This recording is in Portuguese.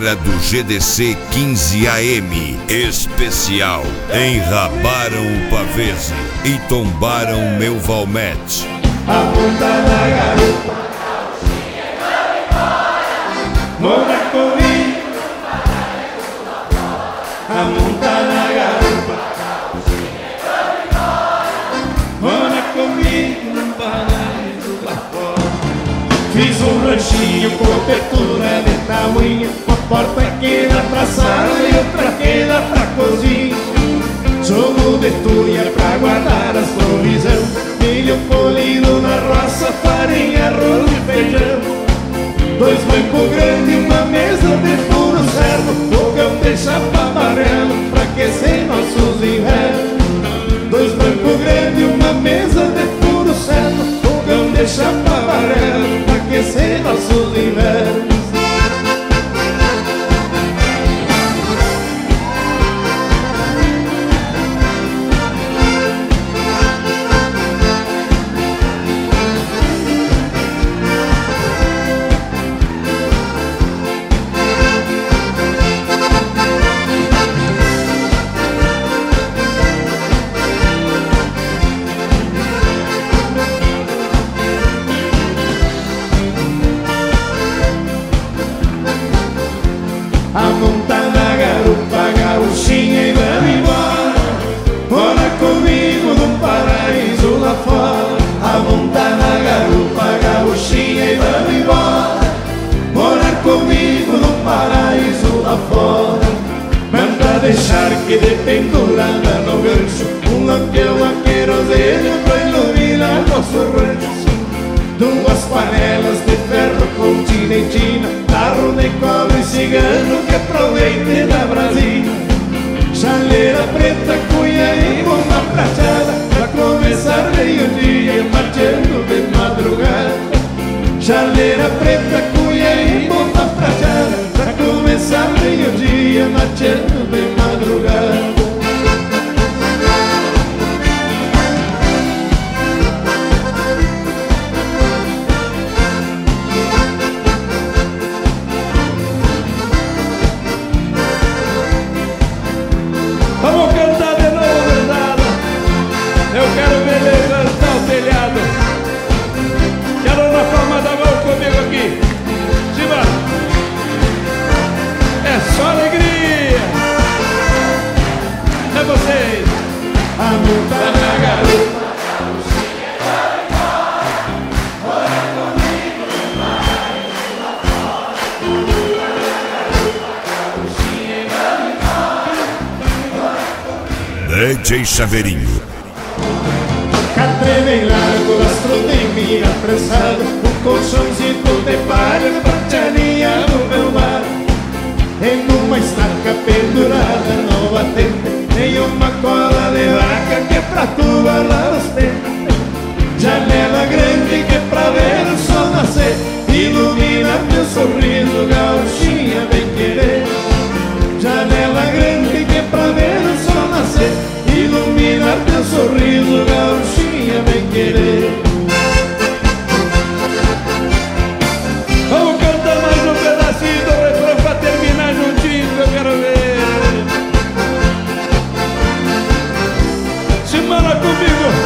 galera do GDC 15 AM especial. Enrabaram o Pavese e tombaram meu Valmete. A ponta da garupa, mora comigo. A monta da garupa, mora comigo no paraíso lá fora. Fiz um ranchinho, cobertura de tamanho, uma porta aqui dá pra sala e outra aqui dá pra cozinha. Jogo de tuia pra guardar as provisão, milho polido na roça, farinha, arroz e feijão. Dois bancos grandes, uma mesa de puro cerno, fogão de chapa amarelo pra aquecer nossos invernos. Dois bancos grandes, uma mesa de puro cerno, fogão de chapa amarelo pra aquecer nossos invernos. A monta na garupa, gauchinha e vamos embora. Mora comigo num paraíso lá fora. A monta na garupa, gauchinha e vamos embora. Morar comigo num paraíso lá fora. Manda deixar que de pendurada no gancho um lampião a querosene pra iluminar nosso rancho. Duas panelas de ferro continentina, tarro de cobre e cigano que aproveite da Brasília. Chaleira preta, cunha e bomba prateada, pra começar meio-dia marchando de madrugada. Chaleira preta, cunha e bomba prateada, pra começar meio-dia marchando de madrugada. Vamos cantar de novo, verdade? Eu quero ver levantar o telhado. Quero na palma da mão comigo aqui. Cima. É só alegria. É vocês. A monta na garupa, DJ Chaveirinho. catre bem largo, lastro de milho apressado, um colchãozinho de palha, pratearia no meu mar. Em uma estaca pendurada no batente, tem uma cola de vaca que é pra tu guardar os pentes. Janela grande que é pra ver o sol nascer, ilumina teu sorriso, gauchinha bem querer. Janela grande que é pra ver o sol nascer, ilumina teu sorriso, gauchinha bem querer. Vamos cantar mais um pedacinho do refrão pra terminar juntinho, que eu quero ver. Semana comigo.